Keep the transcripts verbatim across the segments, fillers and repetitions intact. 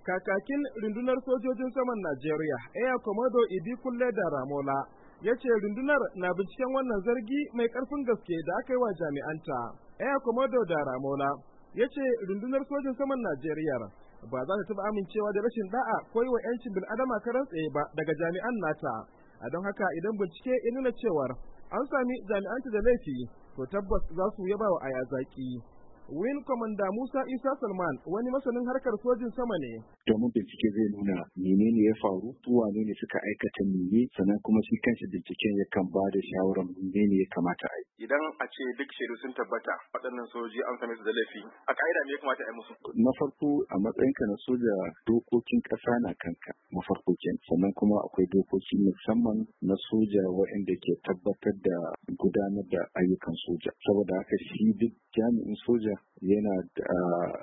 Kakakin rundunar sojojin saman Najeriya, Air Commodore Ibikunle Daramola, ya ce rundunar na binciken wannan zargi mai ƙarfin gaske da aka yi wa jami'anta. Air Commodore Daramola ya ce rundunar sojin saman Najeriya ba za ta taɓa amincewa da rashin da'a ko yi wa 'yancin bil'adama karan tsaye ba daga jami'an nata. A don haka idan bincike ya nuna cewar an sami jami'anta da laifi, to tabbas za su yaba wa aya zaki. Wing Commander Musa Isa Salman wani masanin harkar sojin sama ne. Domin bincike zai nuna menene ya faru, wane ne suka aikata mene, sannan kuma shi kanshi binciken yakan ba da shawarar menene ya kamata a yi. Idan a ce duk shaidu sun tabbata waɗannan sojoji an same su da laifi, a ka'ida me ya kamata a yi musu? Na farko a matsayinka na soja dokokin ƙasa na kanka na farko kenan, sannan kuma akwai dokoki musamman na soja waɗanda ke tabbatar da gudanar da ayyukan soja. Saboda haka shi duk jami'in soja yana da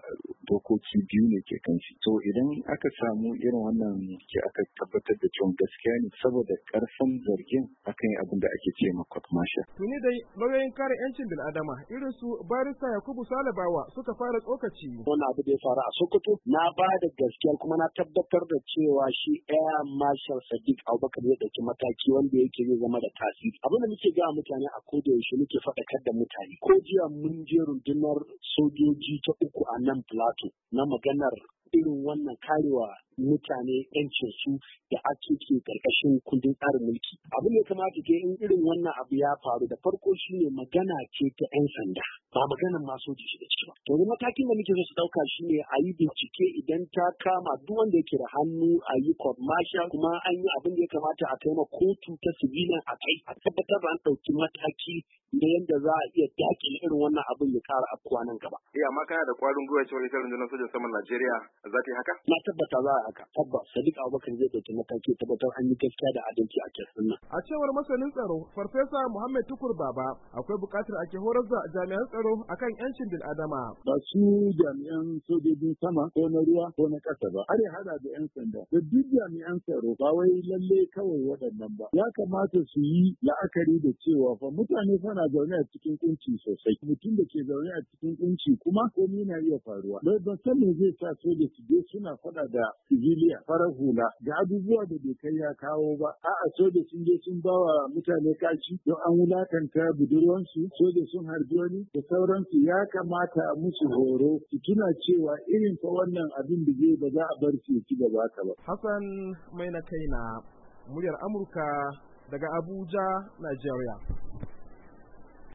dokoki biyu ne ke kan shi. To idan aka samu irin wannan ke aka tabbatar da cewa gaskiya ne saboda karfin zargin akan yi abin da ake ce ma court martial. Tuni dai lauyoyin kare 'yancin bil'adama irin su barista Yakubu Salabawa suka fara tsokaci. Wannan abu da ya faru a Sokoto na ba da gaskiya kuma na tabbatar da cewa shi Air Marshal Sadiq Abubakar ya ɗauki mataki wanda yake zai zama da tasiri. Abin da muke ga mutane a koda yaushe muke faɗakar da mutane. Ko jiya mun je rundunar sojoji ta uku a nan Plateau na maganar irin wannan karewa mutane yancin su da ake ke karkashin kundin tsarin mulki. Abin da ya kamata ke in irin wannan abu ya faru da farko shine magana ce ta 'yan sanda ba maganar ma soji shi da ciki ba. To matakin da muke so su dauka shine a yi bincike idan ta kama duk wanda yake da hannu a yi court martial kuma an yi abin da ya kamata a kai ma kotu ta civilian a kai a tabbatar da an ɗauki mataki na yadda za a iya dakile irin wannan abin ya kara afkuwa nan gaba. Eh amma kana da kwarin gwiwa cewa ita rundunar sojan saman Najeriya za ta yi haka? Na tabbata za a haka. Tabbas Sadiq Abubakar zai ɗauki mataki tabbatar an yi gaskiya da adalci a kesin nan. A cewar masanin tsaro Farfesa Muhammad Tukur Baba akwai buƙatar ake horar da jami'an tsaro akan 'yancin bil'adama. Ba su jami'an sojojin sama ko na ruwa ko na ƙasa ba. Har ya hada da 'yan sanda. Da duk jami'an tsaro ba wai lalle kawai waɗannan ba. Ya kamata su yi la'akari da cewa fa mutane suna zaune a cikin kunci sosai. Mutum da ke zaune a cikin kunci kuma komai na iya faruwa. Bai ban san me zai sa soja su je suna faɗa da civilian farar hula ga abubuwa da bai kai ya kawo ba. A'a soja sun je sun bawa mutane kashi don an wulakanta budurwansu, soja sun harbi wani da sauransu. Ya kamata a musu horo su tuna cewa irin fa wannan abin da zai ba za a bar su ci gaba haka ba. Hassan mai na kaina muryar Amurka daga Abuja, Nigeria.